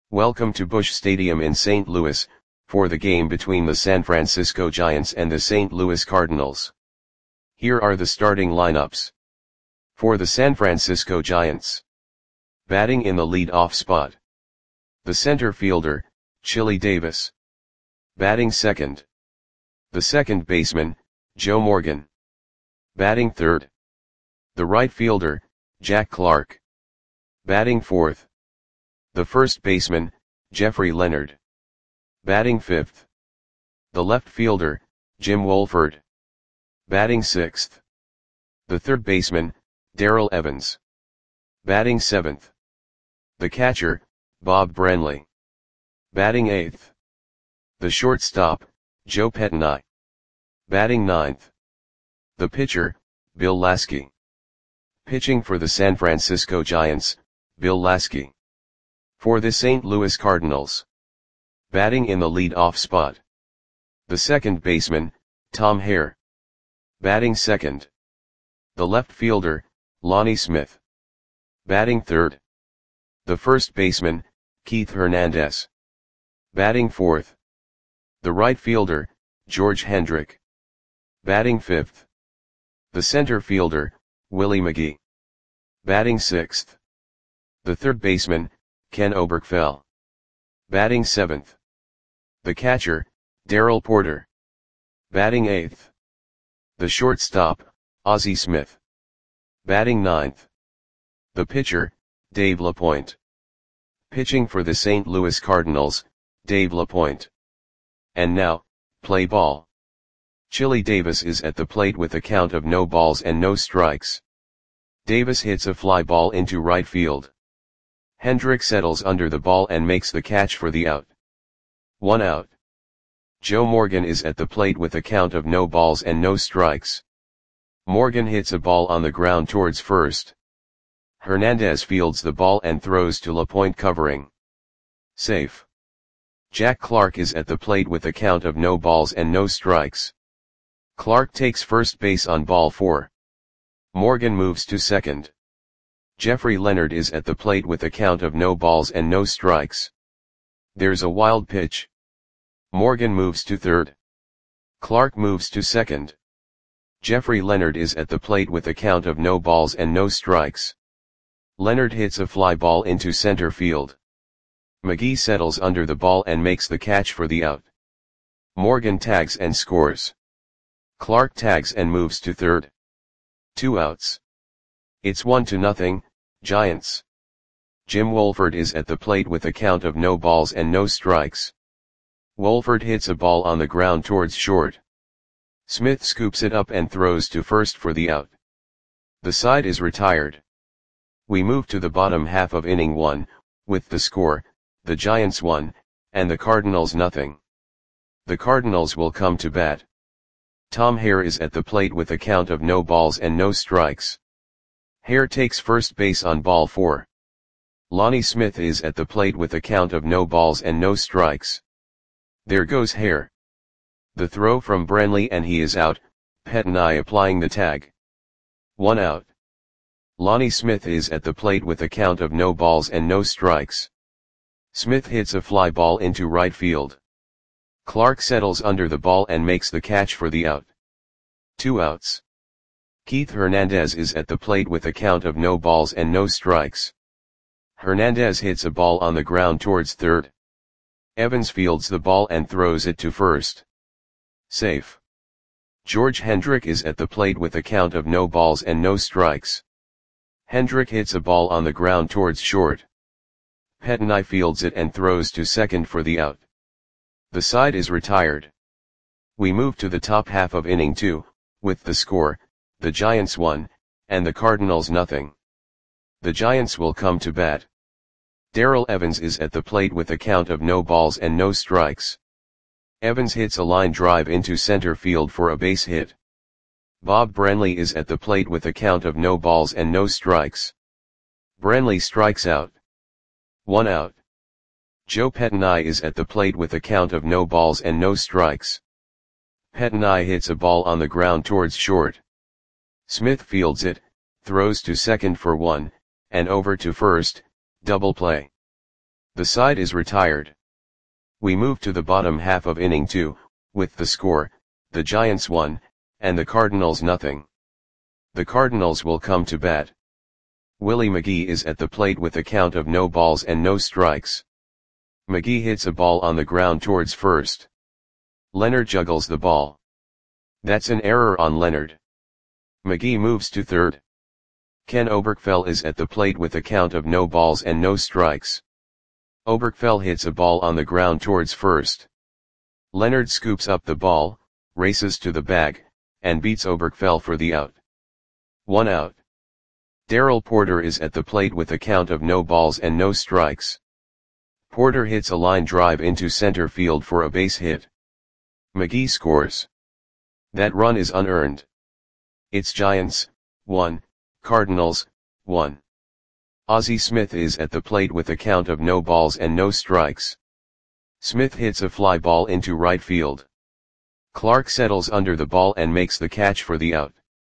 Welcome to Busch Stadium in St. Louis, for the game between the San Francisco Giants and the St. Louis Cardinals. Here are the starting lineups. For the San Francisco Giants. Batting in the lead-off spot. The center fielder, Chili Davis. Batting second. The second baseman, Joe Morgan. Batting third. The right fielder, Jack Clark. Batting fourth. The first baseman, Jeffrey Leonard. Batting fifth. The left fielder, Jim Wohlford. Batting sixth. The third baseman, Darrell Evans. Batting seventh. The catcher, Bob Brenly. Batting eighth. The shortstop, Joe Pettenay. Batting ninth. The pitcher, Bill Lasky. Pitching for the San Francisco Giants, Bill Lasky. For the St. Louis Cardinals. Batting in the lead-off spot. The second baseman, Tom Hare. Batting second. The left fielder, Lonnie Smith. Batting third. The first baseman, Keith Hernandez. Batting fourth. The right fielder, George Hendrick. Batting fifth. The center fielder, Willie McGee. Batting sixth. The third baseman, Ken Oberkfell. Batting seventh. The catcher, Darrell Porter. Batting eighth. The shortstop, Ozzie Smith. Batting ninth. The pitcher, Dave LaPointe. Pitching for the St. Louis Cardinals, Dave LaPointe. And now, play ball. Chili Davis is at the plate with a count of no balls and no strikes. Davis hits a fly ball into right field. Hendrick settles under the ball and makes the catch for the out. 1 out. Joe Morgan is at the plate with a count of no balls and no strikes. Morgan hits a ball on the ground towards first. Hernandez fields the ball and throws to LaPointe covering. Safe. Jack Clark is at the plate with a count of no balls and no strikes. Clark takes first base on ball 4. Morgan moves to second. Jeffrey Leonard is at the plate with a count of no balls and no strikes. There's a wild pitch. Morgan moves to third. Clark moves to second. Jeffrey Leonard is at the plate with a count of no balls and no strikes. Leonard hits a fly ball into center field. McGee settles under the ball and makes the catch for the out. Morgan tags and scores. Clark tags and moves to third. 2 outs. It's 1-0, Giants. Jim Wohlford is at the plate with a count of no balls and no strikes. Wohlford hits a ball on the ground towards short. Smith scoops it up and throws to first for the out. The side is retired. We move to the bottom half of inning 1, with the score, the Giants 1, and the Cardinals 0. The Cardinals will come to bat. Tom Hare is at the plate with a count of no balls and no strikes. Hare takes first base on ball 4. Lonnie Smith is at the plate with a count of no balls and no strikes. There goes Hare. The throw from Brenly and he is out, Pettenay applying the tag. 1 out. Lonnie Smith is at the plate with a count of no balls and no strikes. Smith hits a fly ball into right field. Clark settles under the ball and makes the catch for the out. 2 outs. Keith Hernandez is at the plate with a count of no balls and no strikes. Hernandez hits a ball on the ground towards third. Evans fields the ball and throws it to first. Safe. George Hendrick is at the plate with a count of no balls and no strikes. Hendrick hits a ball on the ground towards short. Pettenay fields it and throws to second for the out. The side is retired. We move to the top half of inning 2, with the score, the Giants 1, and the Cardinals 0. The Giants will come to bat. Darrell Evans is at the plate with a count of no balls and no strikes. Evans hits a line drive into center field for a base hit. Bob Brenly is at the plate with a count of no balls and no strikes. Brenly strikes out. 1 out. Joe Pettenay is at the plate with a count of no balls and no strikes. Pettenay hits a ball on the ground towards short. Smith fields it, throws to second for 1, and over to first, double play. The side is retired. We move to the bottom half of inning 2, with the score, the Giants 1, and the Cardinals nothing. The Cardinals will come to bat. Willie McGee is at the plate with a count of no balls and no strikes. McGee hits a ball on the ground towards first. Leonard juggles the ball. That's an error on Leonard. McGee moves to third. Ken Oberkfell is at the plate with a count of no balls and no strikes. Oberkfell hits a ball on the ground towards first. Leonard scoops up the ball, races to the bag, and beats Oberkfell for the out. 1 out. Darrell Porter is at the plate with a count of no balls and no strikes. Porter hits a line drive into center field for a base hit. McGee scores. That run is unearned. It's Giants, 1, Cardinals, 1. Ozzie Smith is at the plate with a count of no balls and no strikes. Smith hits a fly ball into right field. Clark settles under the ball and makes the catch for the out.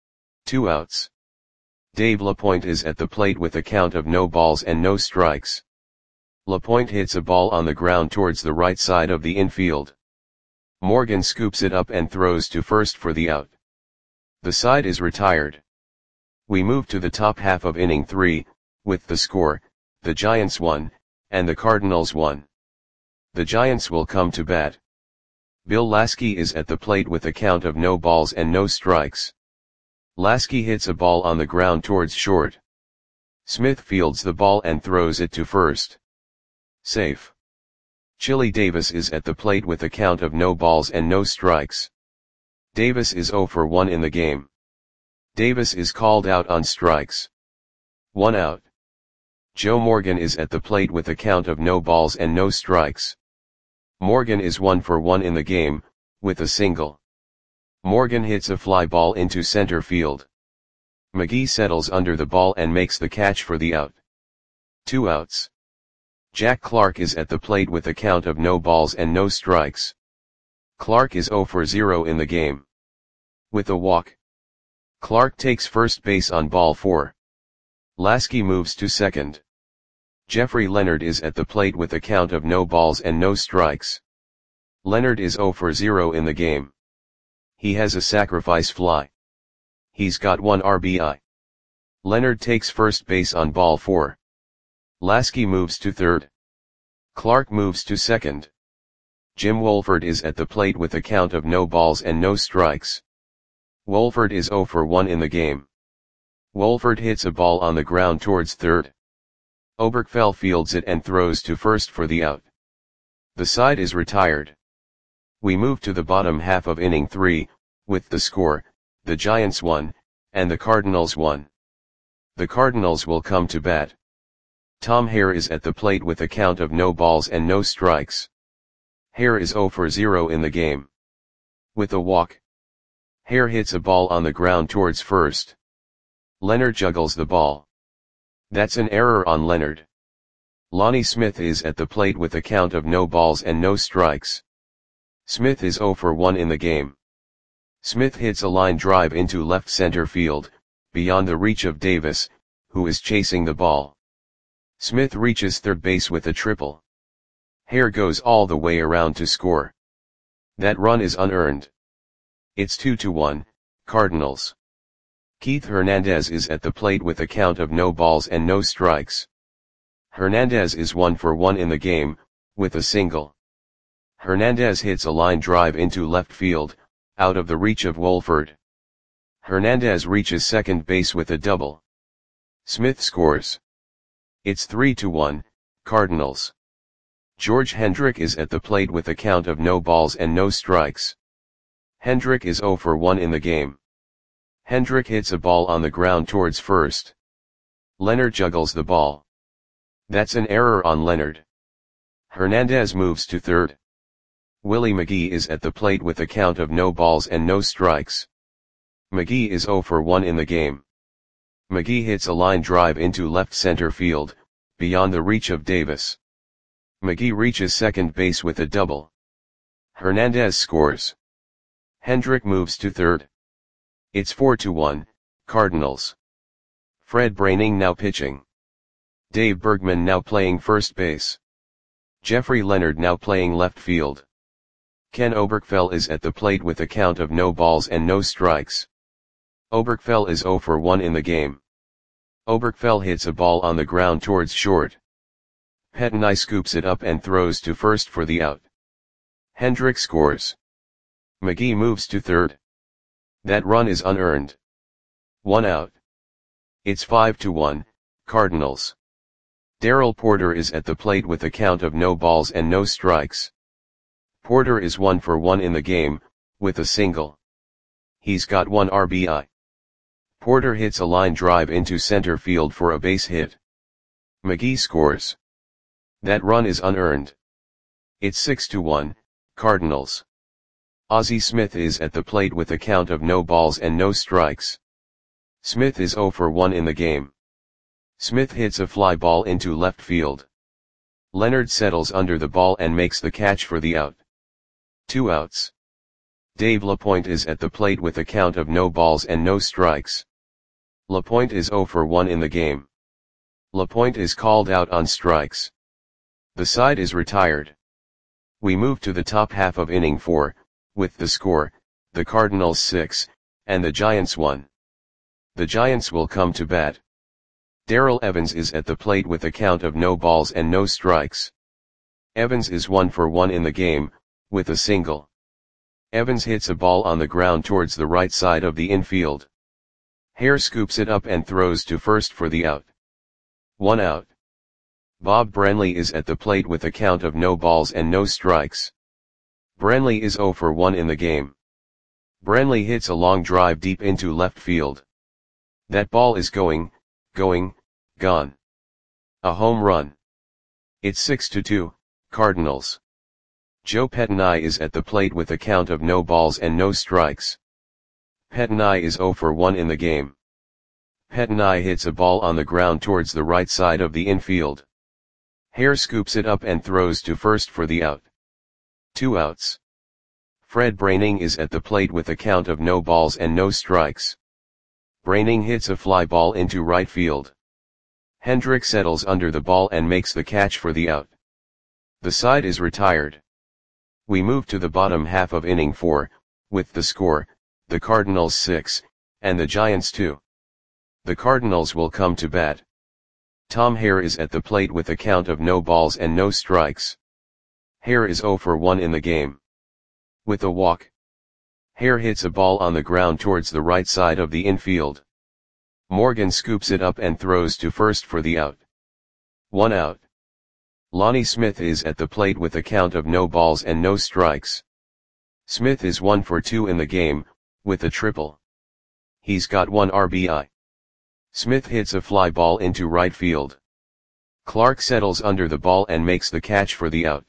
2 outs. Dave LaPointe is at the plate with a count of no balls and no strikes. LaPointe hits a ball on the ground towards the right side of the infield. Morgan scoops it up and throws to first for the out. The side is retired. We move to the top half of inning 3, with the score, the Giants 1, and the Cardinals 1. The Giants will come to bat. Bill Lasky is at the plate with a count of no balls and no strikes. Lasky hits a ball on the ground towards short. Smith fields the ball and throws it to first. Safe. Chili Davis is at the plate with a count of no balls and no strikes. Davis is 0 for 1 in the game. Davis is called out on strikes. 1 out. Joe Morgan is at the plate with a count of no balls and no strikes. Morgan is 1 for 1 in the game, with a single. Morgan hits a fly ball into center field. McGee settles under the ball and makes the catch for the out. 2 outs. Jack Clark is at the plate with a count of no balls and no strikes. Clark is 0 for 0 in the game. With a walk. Clark takes first base on ball 4. Lasky moves to second. Jeffrey Leonard is at the plate with a count of no balls and no strikes. Leonard is 0 for 0 in the game. He has a sacrifice fly. He's got 1 RBI. Leonard takes first base on ball 4. Lasky moves to third. Clark moves to second. Jim Wolford is at the plate with a count of no balls and no strikes. Wolford is 0 for 1 in the game. Wolford hits a ball on the ground towards third. Oberkfell fields it and throws to first for the out. The side is retired. We move to the bottom half of inning 3, with the score, the Giants 1, and the Cardinals 1. The Cardinals will come to bat. Tom Hare is at the plate with a count of no balls and no strikes. Hare is 0 for 0 in the game. With a walk. Hare hits a ball on the ground towards first. Leonard juggles the ball. That's an error on Leonard. Lonnie Smith is at the plate with a count of no balls and no strikes. Smith is 0 for 1 in the game. Smith hits a line drive into left center field, beyond the reach of Davis, who is chasing the ball. Smith reaches third base with a triple. Hare goes all the way around to score. That run is unearned. It's 2-1, Cardinals. Keith Hernandez is at the plate with a count of no balls and no strikes. Hernandez is 1 for 1 in the game, with a single. Hernandez hits a line drive into left field, out of the reach of Wolford. Hernandez reaches second base with a double. Smith scores. It's 3-1, Cardinals. George Hendrick is at the plate with a count of no balls and no strikes. Hendrick is 0 for 1 in the game. Hendrick hits a ball on the ground towards first. Leonard juggles the ball. That's an error on Leonard. Hernandez moves to third. Willie McGee is at the plate with a count of no balls and no strikes. McGee is 0 for 1 in the game. McGee hits a line drive into left center field, beyond the reach of Davis. McGee reaches second base with a double. Hernandez scores. Hendrick moves to third. It's 4-1, Cardinals. Fred Braining now pitching. Dave Bergman now playing first base. Jeffrey Leonard now playing left field. Ken Oberkfell is at the plate with a count of no balls and no strikes. Oberkfell is 0 for 1 in the game. Oberkfell hits a ball on the ground towards short. Pettenai scoops it up and throws to first for the out. Hendrick scores. McGee moves to third. That run is unearned. 1 out. It's 5-1, Cardinals. Darrell Porter is at the plate with a count of no balls and no strikes. Porter is 1 for 1 in the game, with a single. He's got 1 RBI. Porter hits a line drive into center field for a base hit. McGee scores. That run is unearned. It's 6-1, Cardinals. Ozzie Smith is at the plate with a count of no balls and no strikes. Smith is 0 for 1 in the game. Smith hits a fly ball into left field. Leonard settles under the ball and makes the catch for the out. 2 outs. Dave LaPointe is at the plate with a count of no balls and no strikes. LaPointe is 0 for 1 in the game. LaPointe is called out on strikes. The side is retired. We move to the top half of inning 4, with the score, the Cardinals 6, and the Giants 1. The Giants will come to bat. Darrell Evans is at the plate with a count of no balls and no strikes. Evans is 1 for 1 in the game, with a single. Evans hits a ball on the ground towards the right side of the infield. Hare scoops it up and throws to first for the out. 1 out. Bob Branley is at the plate with a count of no balls and no strikes. Branley is 0 for 1 in the game. Branley hits a long drive deep into left field. That ball is gone. A home run. It's 6-2, Cardinals. Joe Pettenai is at the plate with a count of no balls and no strikes. Pettenai is 0 for 1 in the game. Pettenai hits a ball on the ground towards the right side of the infield. Hare scoops it up and throws to first for the out. 2 outs. Fred Braining is at the plate with a count of no balls and no strikes. Braining hits a fly ball into right field. Hendrick settles under the ball and makes the catch for the out. The side is retired. We move to the bottom half of inning 4, with the score, the Cardinals 6, and the Giants 2. The Cardinals will come to bat. Tom Hare is at the plate with a count of no balls and no strikes. Hare is 0 for 1 in the game. With a walk. Hare hits a ball on the ground towards the right side of the infield. Morgan scoops it up and throws to first for the out. 1 out. Lonnie Smith is at the plate with a count of no balls and no strikes. Smith is 1 for 2 in the game, with a triple. He's got 1 RBI. Smith hits a fly ball into right field. Clark settles under the ball and makes the catch for the out.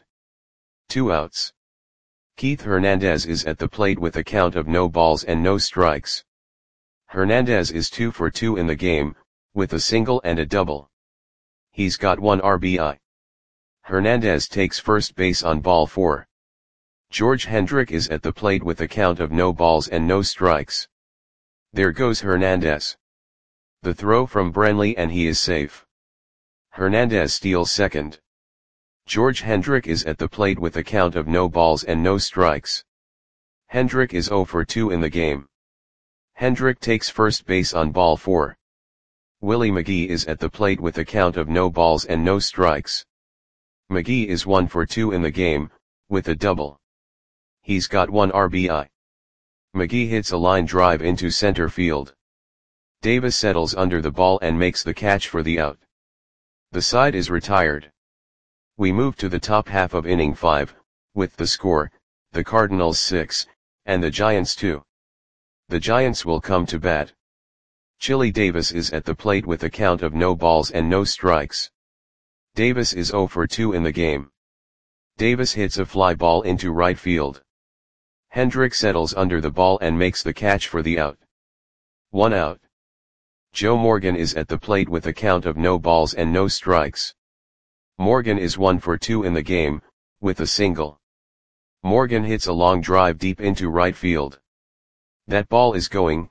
2 outs. Keith Hernandez is at the plate with a count of no balls and no strikes. Hernandez is 2 for 2 in the game, with a single and a double. He's got 1 RBI. Hernandez takes first base on ball 4. George Hendrick is at the plate with a count of no balls and no strikes. There goes Hernandez. The throw from Branley and he is safe. Hernandez steals second. George Hendrick is at the plate with a count of no balls and no strikes. Hendrick is 0 for 2 in the game. Hendrick takes first base on ball 4. Willie McGee is at the plate with a count of no balls and no strikes. McGee is 1 for 2 in the game, with a double. He's got 1 RBI. McGee hits a line drive into center field. Davis settles under the ball and makes the catch for the out. The side is retired. We move to the top half of inning 5, with the score, the Cardinals 6, and the Giants 2. The Giants will come to bat. Chili Davis is at the plate with a count of no balls and no strikes. Davis is 0 for 2 in the game. Davis hits a fly ball into right field. Hendrick settles under the ball and makes the catch for the out. 1 out. Joe Morgan is at the plate with a count of no balls and no strikes. Morgan is 1 for 2 in the game, with a single. Morgan hits a long drive deep into right field. That ball is gone.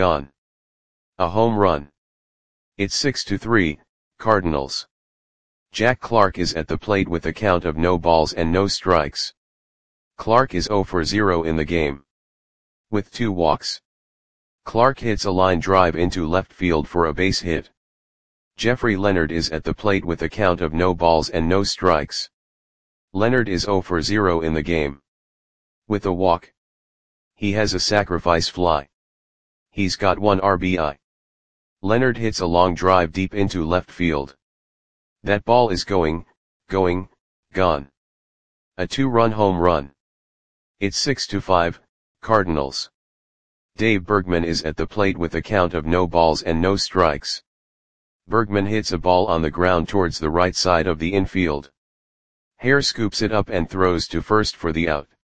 A home run. It's 6-3, Cardinals. Jack Clark is at the plate with a count of no balls and no strikes. Clark is 0 for 0 in the game. With 2 walks. Clark hits a line drive into left field for a base hit. Jeffrey Leonard is at the plate with a count of no balls and no strikes. Leonard is 0 for 0 in the game. With a walk. He has a sacrifice fly. He's got 1 RBI. Leonard hits a long drive deep into left field. That ball is gone. A 2-run home run. It's 6-5, Cardinals. Dave Bergman is at the plate with a count of no balls and no strikes. Bergman hits a ball on the ground towards the right side of the infield. Hare scoops it up and throws to first for the out.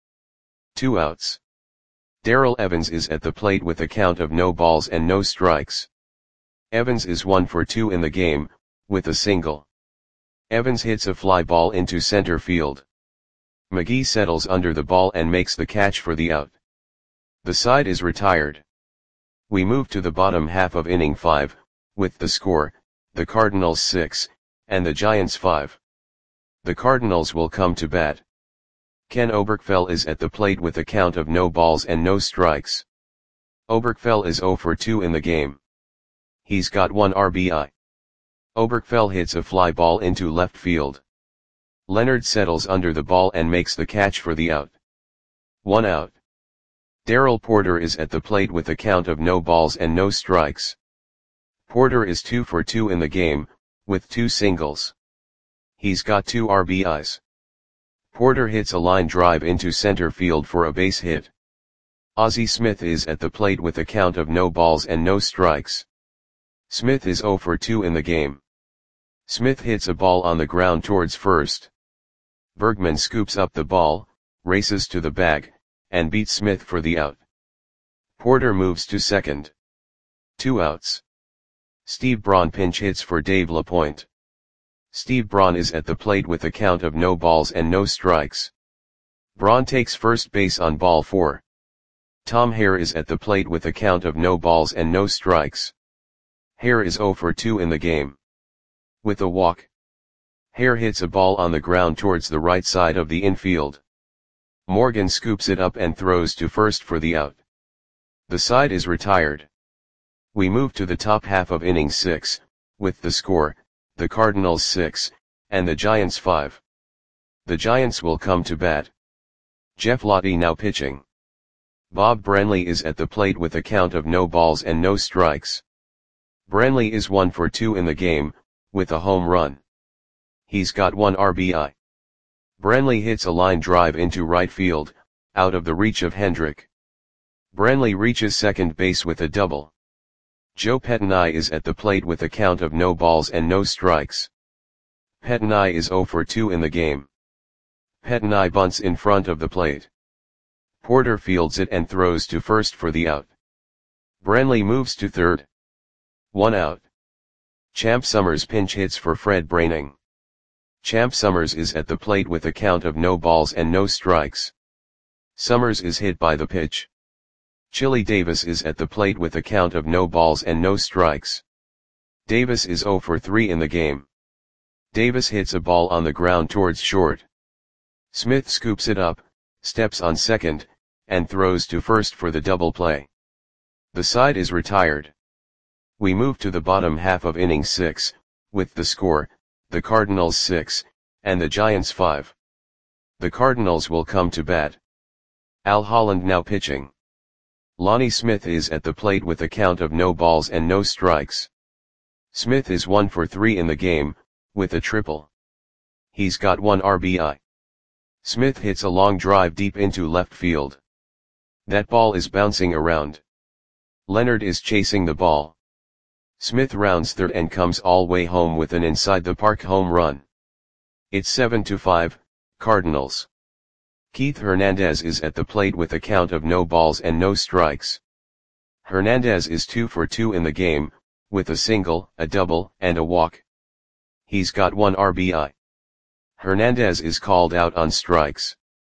2 outs. Darrell Evans is at the plate with a count of no balls and no strikes. Evans is 1 for 2 in the game, with a single. Evans hits a fly ball into center field. McGee settles under the ball and makes the catch for the out. The side is retired. We move to the bottom half of inning 5, with the score, the Cardinals 6, and the Giants 5. The Cardinals will come to bat. Ken Oberkfell is at the plate with a count of no balls and no strikes. Oberkfell is 0 for 2 in the game. He's got 1 RBI. Oberkfell hits a fly ball into left field. Leonard settles under the ball and makes the catch for the out. 1 out. Darrell Porter is at the plate with a count of no balls and no strikes. Porter is 2 for 2 in the game, with 2 singles. He's got 2 RBIs. Porter hits a line drive into center field for a base hit. Ozzie Smith is at the plate with a count of no balls and no strikes. Smith is 0 for 2 in the game. Smith hits a ball on the ground towards first. Bergman scoops up the ball, races to the bag, and beats Smith for the out. Porter moves to second. 2 outs. Steve Braun pinch hits for Dave LaPointe. Steve Braun is at the plate with a count of no balls and no strikes. Braun takes first base on ball 4. Tom Hare is at the plate with a count of no balls and no strikes. Hare is 0 for 2 in the game. With a walk. Hare hits a ball on the ground towards the right side of the infield. Morgan scoops it up and throws to first for the out. The side is retired. We move to the top half of inning 6, with the score, the Cardinals 6, and the Giants 5. The Giants will come to bat. Jeff Lottie now pitching. Bob Branley is at the plate with a count of no balls and no strikes. Branley is 1 for 2 in the game, with a home run. He's got 1 RBI. Branley hits a line drive into right field, out of the reach of Hendrick. Branley reaches second base with a double. Joe Pettinai is at the plate with a count of no balls and no strikes. Pettinai is 0 for 2 in the game. Pettinai bunts in front of the plate. Porter fields it and throws to first for the out. Branley moves to third. 1 out. Champ Summers pinch hits for Fred Braining. Champ Summers is at the plate with a count of no balls and no strikes. Summers is hit by the pitch. Chili Davis is at the plate with a count of no balls and no strikes. Davis is 0 for 3 in the game. Davis hits a ball on the ground towards short. Smith scoops it up, steps on second, and throws to first for the double play. The side is retired. We move to the bottom half of inning 6, with the score, the Cardinals 6, and the Giants 5. The Cardinals will come to bat. Al Holland now pitching. Lonnie Smith is at the plate with a count of no balls and no strikes. Smith is 1 for 3 in the game, with a triple. He's got 1 RBI. Smith hits a long drive deep into left field. That ball is bouncing around. Leonard is chasing the ball. Smith rounds third and comes all way home with an inside-the-park home run. It's 7-5, Cardinals. Keith Hernandez is at the plate with a count of no balls and no strikes. Hernandez is 2 for 2 in the game, with a single, a double, and a walk. He's got 1 RBI. Hernandez is called out on strikes.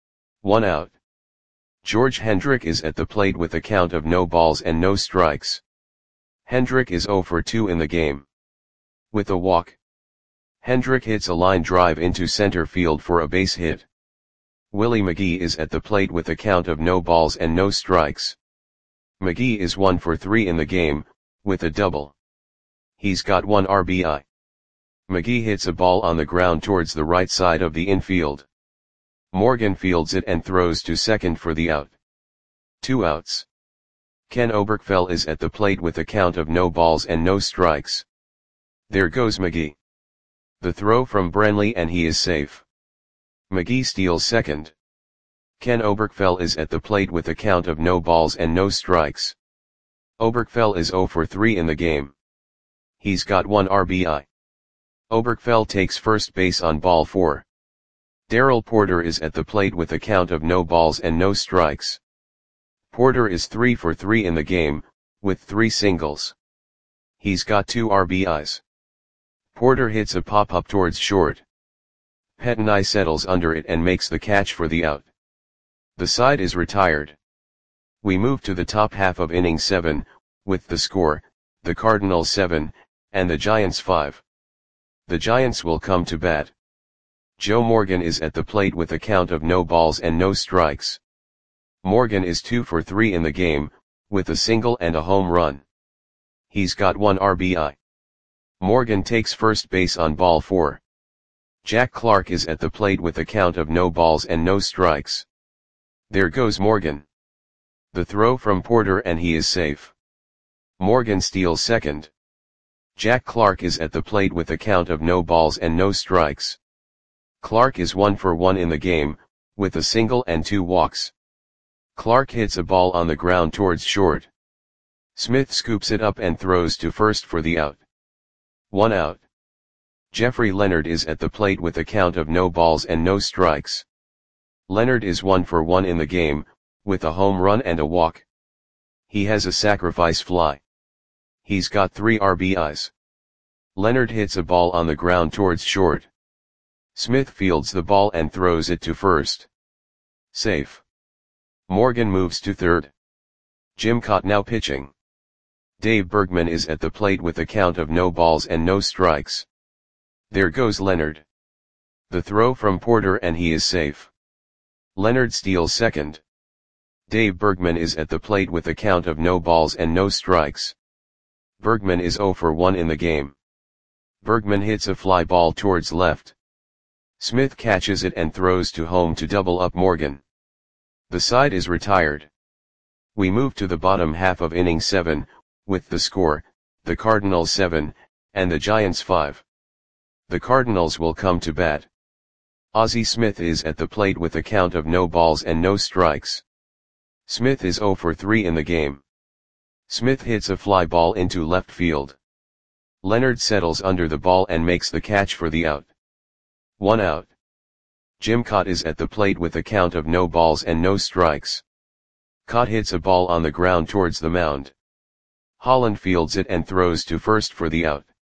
1 out. George Hendrick is at the plate with a count of no balls and no strikes. Hendrick is 0 for 2 in the game. With a walk. Hendrick hits a line drive into center field for a base hit. Willie McGee is at the plate with a count of no balls and no strikes. McGee is 1 for 3 in the game, with a double. He's got 1 RBI. McGee hits a ball on the ground towards the right side of the infield. Morgan fields it and throws to second for the out. 2 outs. Ken Oberkfell is at the plate with a count of no balls and no strikes. There goes McGee. The throw from Brantley and he is safe. McGee steals second. Ken Oberkfell is at the plate with a count of no balls and no strikes. Oberkfell is 0 for 3 in the game. He's got 1 RBI. Oberkfell takes first base on ball 4. Darrell Porter is at the plate with a count of no balls and no strikes. Porter is 3 for 3 in the game, with 3 singles. He's got 2 RBIs. Porter hits a pop-up towards short. Pettenai settles under it and makes the catch for the out. The side is retired. We move to the top half of inning 7, with the score, the Cardinals 7, and the Giants 5. The Giants will come to bat. Joe Morgan is at the plate with a count of no balls and no strikes. Morgan is 2 for 3 in the game, with a single and a home run. He's got 1 RBI. Morgan takes first base on ball 4. Jack Clark is at the plate with a count of no balls and no strikes. There goes Morgan. The throw from Porter and he is safe. Morgan steals second. Jack Clark is at the plate with a count of no balls and no strikes. Clark is 1 for 1 in the game, with a single and 2 walks. Clark hits a ball on the ground towards short. Smith scoops it up and throws to first for the out. 1 out. Jeffrey Leonard is at the plate with a count of no balls and no strikes. Leonard is 1 for 1 in the game, with a home run and a walk. He has a sacrifice fly. He's got 3 RBIs. Leonard hits a ball on the ground towards short. Smith fields the ball and throws it to first. Safe. Morgan moves to third. Jim Kaat now pitching. Dave Bergman is at the plate with a count of no balls and no strikes. There goes Leonard. The throw from Porter and he is safe. Leonard steals second. Dave Bergman is at the plate with a count of no balls and no strikes. Bergman is 0 for 1 in the game. Bergman hits a fly ball towards left. Smith catches it and throws to home to double up Morgan. The side is retired. We move to the bottom half of inning 7, with the score, the Cardinals 7, and the Giants 5. The Cardinals will come to bat. Ozzie Smith is at the plate with a count of no balls and no strikes. Smith is 0 for 3 in the game. Smith hits a fly ball into left field. Leonard settles under the ball and makes the catch for the out. 1 out. Jim Kaat is at the plate with a count of no balls and no strikes. Kaat hits a ball on the ground towards the mound. Holland fields it and throws to first for the out.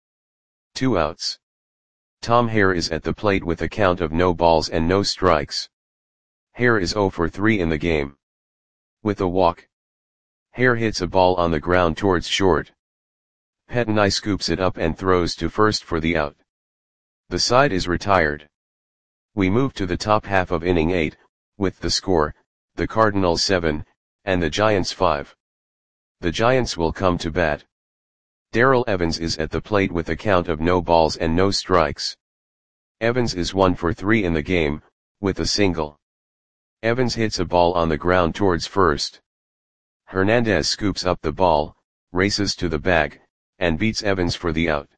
2 outs. Tom Hare is at the plate with a count of no balls and no strikes. Hare is 0 for 3 in the game. With a walk. Hare hits a ball on the ground towards short. Pettenai scoops it up and throws to first for the out. The side is retired. We move to the top half of inning 8, with the score, the Cardinals 7, and the Giants 5. The Giants will come to bat. Darrell Evans is at the plate with a count of no balls and no strikes. Evans is 1 for 3 in the game, with a single. Evans hits a ball on the ground towards first. Hernandez scoops up the ball, races to the bag, and beats Evans for the out.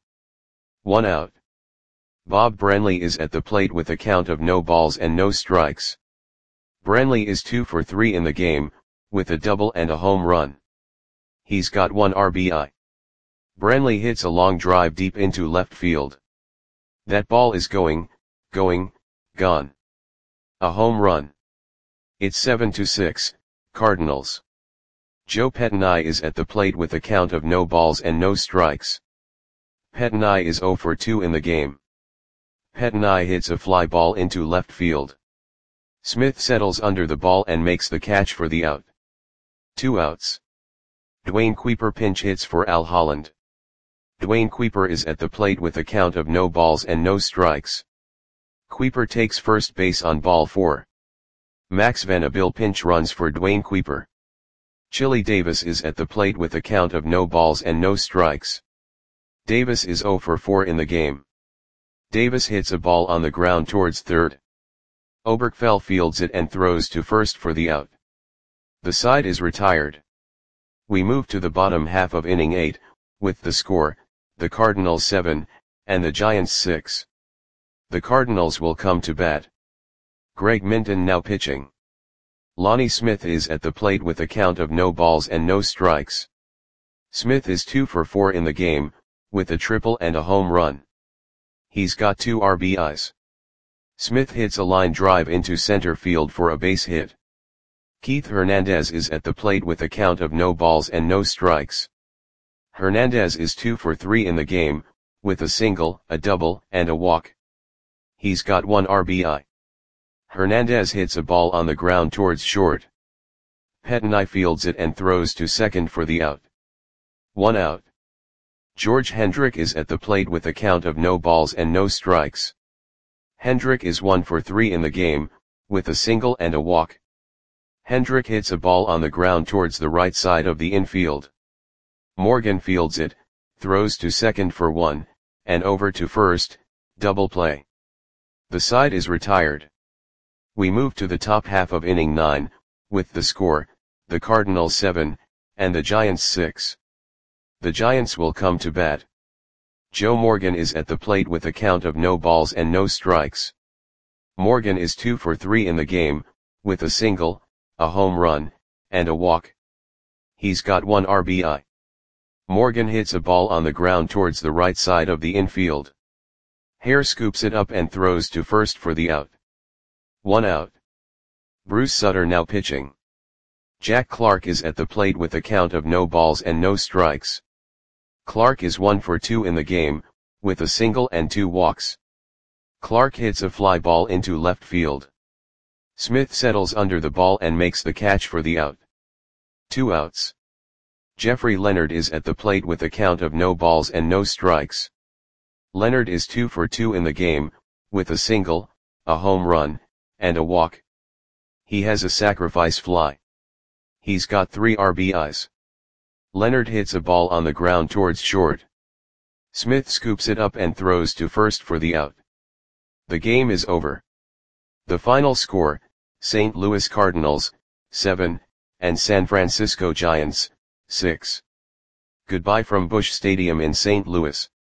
1 out. Bob Brantley is at the plate with a count of no balls and no strikes. Brantley is 2 for 3 in the game, with a double and a home run. He's got 1 RBI. Brantley hits a long drive deep into left field. That ball is going, gone. A home run. It's 7-6, Cardinals. Joe Pettenai is at the plate with a count of no balls and no strikes. Pettenai is 0 for 2 in the game. Pettenai hits a fly ball into left field. Smith settles under the ball and makes the catch for the out. 2 outs. Dwayne Kuiper pinch hits for Al Holland. Dwayne Kuiper is at the plate with a count of no balls and no strikes. Kuiper takes first base on ball 4. Max Vanderbilt pinch runs for Dwayne Kuiper. Chili Davis is at the plate with a count of no balls and no strikes. Davis is 0 for 4 in the game. Davis hits a ball on the ground towards third. Oberkfell fields it and throws to first for the out. The side is retired. We move to the bottom half of inning 8, with the score, the Cardinals 7, and the Giants 6. The Cardinals will come to bat. Greg Minton now pitching. Lonnie Smith is at the plate with a count of no balls and no strikes. Smith is 2 for 4 in the game, with a triple and a home run. He's got 2 RBIs. Smith hits a line drive into center field for a base hit. Keith Hernandez is at the plate with a count of no balls and no strikes. Hernandez is 2 for 3 in the game, with a single, a double, and a walk. He's got 1 RBI. Hernandez hits a ball on the ground towards short. Pettenay fields it and throws to second for the out. 1 out. George Hendrick is at the plate with a count of no balls and no strikes. Hendrick is 1 for 3 in the game, with a single and a walk. Hendrick hits a ball on the ground towards the right side of the infield. Morgan fields it, throws to second for 1, and over to first, double play. The side is retired. We move to the top half of inning 9, with the score, the Cardinals 7, and the Giants 6. The Giants will come to bat. Joe Morgan is at the plate with a count of no balls and no strikes. Morgan is 2 for 3 in the game, with a single, a home run, and a walk. He's got 1 RBI. Morgan hits a ball on the ground towards the right side of the infield. Hare scoops it up and throws to first for the out. 1 out. Bruce Sutter now pitching. Jack Clark is at the plate with a count of no balls and no strikes. Clark is 1 for 2 in the game, with a single and 2 walks. Clark hits a fly ball into left field. Smith settles under the ball and makes the catch for the out. 2 outs. Jeffrey Leonard is at the plate with a count of no balls and no strikes. Leonard is 2 for 2 in the game, with a single, a home run, and a walk. He has a sacrifice fly. He's got 3 RBIs. Leonard hits a ball on the ground towards short. Smith scoops it up and throws to first for the out. The game is over. The final score, St. Louis Cardinals, 7, and San Francisco Giants, 6. Goodbye from Busch Stadium in St. Louis.